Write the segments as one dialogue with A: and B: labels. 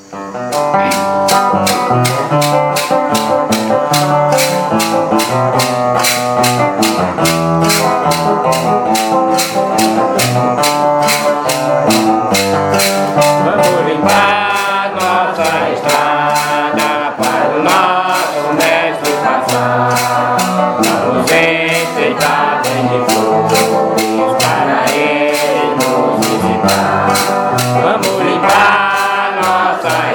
A: Vamos limpar nossa estrada para o nosso mestre passar. Vamos enfeitar bem de flores para ele nos visitar. Vamos limpar nossa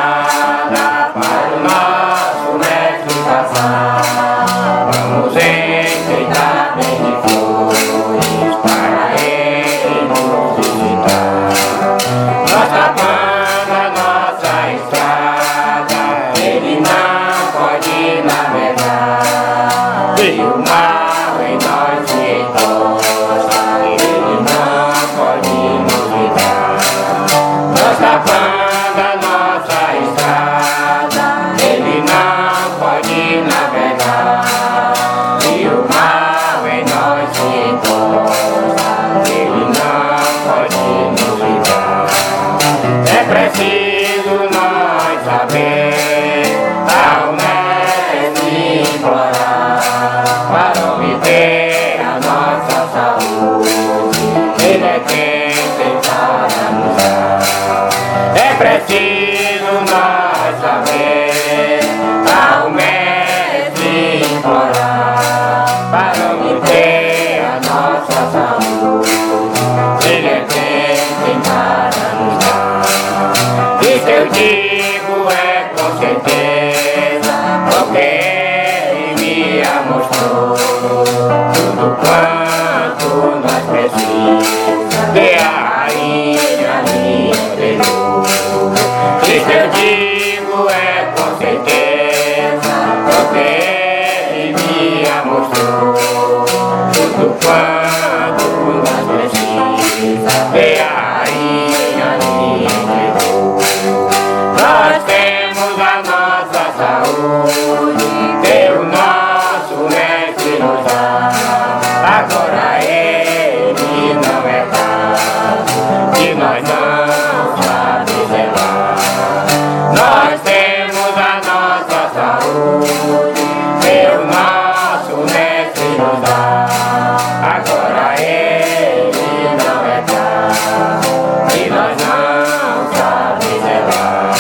A: estrada para o nosso mestre passar. Vamos enfeitar bem de flores para ele nos visitar. Nós tapando a nossa estrada, ele não pode navegar. E o mal em nós se encosta, ele não pode nos lidar. Nós tapando a nossa estrada, ele não pode navegar. E o mal em nós se encosta, ele não pode nos lidar. É preciso nós saber ao mestre implorar para obter a nossa saúde. Ele é quem tem para nos dar. É preciso nós saber ao mestre implorar para obter a nossa saúde. Ele é quem tem para nos dar. Isso eu digo é com certeza, porque ele me mostrou tudo quanto nós precisamos de a rainha me entregou. Isso eu digo é com certeza, porque ele me mostrou tudo quanto nós precisamos de a rainha me entregou. Nós temos a nossa saúde, que o nosso mestre nos dá. Agora ele não é caso que nós não sabemos zelar. Nós temos a nossa saúde, que o nosso mestre nos dá. Agora ele não é caso que nós não sabemos zelar.